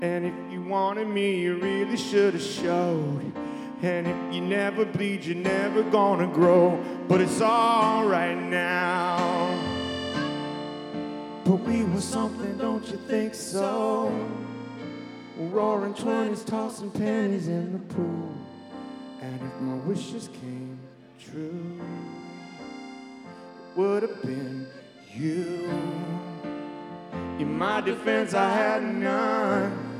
And if you wanted me, you really should have showed. And if you never bleed, you're never gonna grow. But it's all right now. But we were something, don't you think so? Roaring 20s, tossing pennies in the pool. And if my wishes came true, it would have been you. In my defense, I had none.